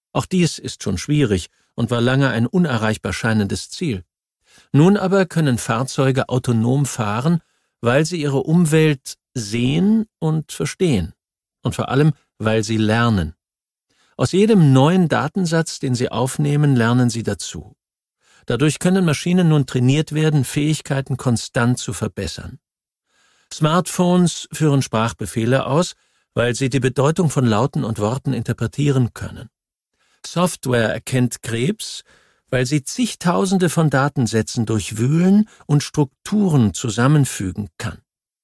Auch dies ist schon schwierig und war lange ein unerreichbar scheinendes Ziel. Nun aber können Fahrzeuge autonom fahren, weil sie ihre Umwelt sehen und verstehen. Und vor allem, weil sie lernen. Aus jedem neuen Datensatz, den sie aufnehmen, lernen sie dazu. Dadurch können Maschinen nun trainiert werden, Fähigkeiten konstant zu verbessern. Smartphones führen Sprachbefehle aus, weil sie die Bedeutung von Lauten und Worten interpretieren können. Software erkennt Krebs, weil sie zigtausende von Datensätzen durchwühlen und Strukturen zusammenfügen kann.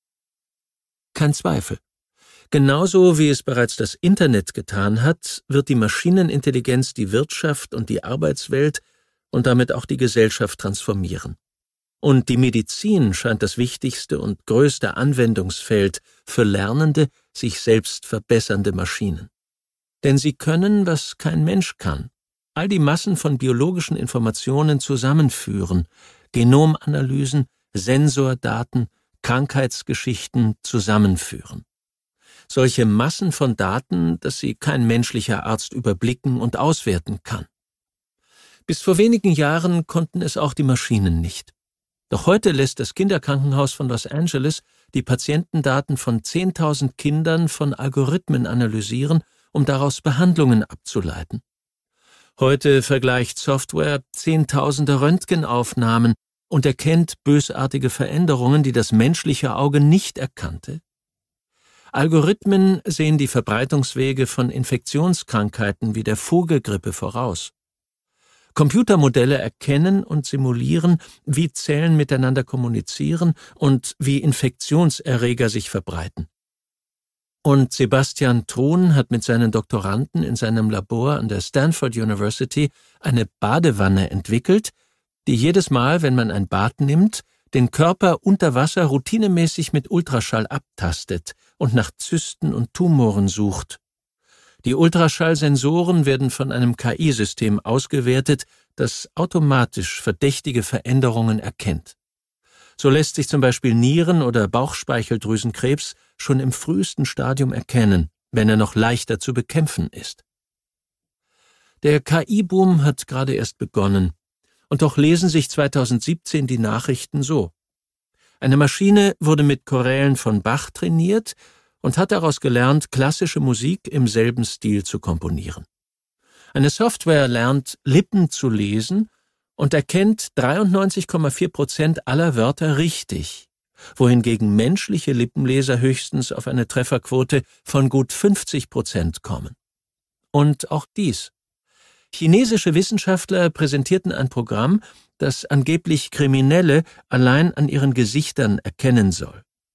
Kein Zweifel. Genauso wie es bereits das Internet getan hat, wird die Maschinenintelligenz die Wirtschaft und die Arbeitswelt und damit auch die Gesellschaft transformieren. Und die Medizin scheint das wichtigste und größte Anwendungsfeld für lernende, sich selbst verbessernde Maschinen. Denn sie können, was kein Mensch kann, all die Massen von biologischen Informationen zusammenführen, Genomanalysen, Sensordaten, Krankheitsgeschichten zusammenführen. Solche Massen von Daten, dass sie kein menschlicher Arzt überblicken und auswerten kann. Bis vor wenigen Jahren konnten es auch die Maschinen nicht. Doch heute lässt das Kinderkrankenhaus von Los Angeles die Patientendaten von 10.000 Kindern von Algorithmen analysieren, um daraus Behandlungen abzuleiten. Heute vergleicht Software Zehntausende Röntgenaufnahmen und erkennt bösartige Veränderungen, die das menschliche Auge nicht erkannte. Algorithmen sehen die Verbreitungswege von Infektionskrankheiten wie der Vogelgrippe voraus. Computermodelle erkennen und simulieren, wie Zellen miteinander kommunizieren und wie Infektionserreger sich verbreiten. Und Sebastian Thrun hat mit seinen Doktoranden in seinem Labor an der Stanford University eine Badewanne entwickelt, die jedes Mal, wenn man ein Bad nimmt, den Körper unter Wasser routinemäßig mit Ultraschall abtastet und nach Zysten und Tumoren sucht. Die Ultraschallsensoren werden von einem KI-System ausgewertet, das automatisch verdächtige Veränderungen erkennt. So lässt sich zum Beispiel Nieren- oder Bauchspeicheldrüsenkrebs schon im frühesten Stadium erkennen, wenn er noch leichter zu bekämpfen ist. Der KI-Boom hat gerade erst begonnen, und doch lesen sich 2017 die Nachrichten so. Eine Maschine wurde mit Chorälen von Bach trainiert und hat daraus gelernt, klassische Musik im selben Stil zu komponieren. Eine Software lernt, Lippen zu lesen und erkennt 93,4% aller Wörter richtig, wohingegen menschliche Lippenleser höchstens auf eine Trefferquote von gut 50% kommen. Und auch dies. Chinesische Wissenschaftler präsentierten ein Programm, das angeblich Kriminelle allein an ihren Gesichtern erkennen soll.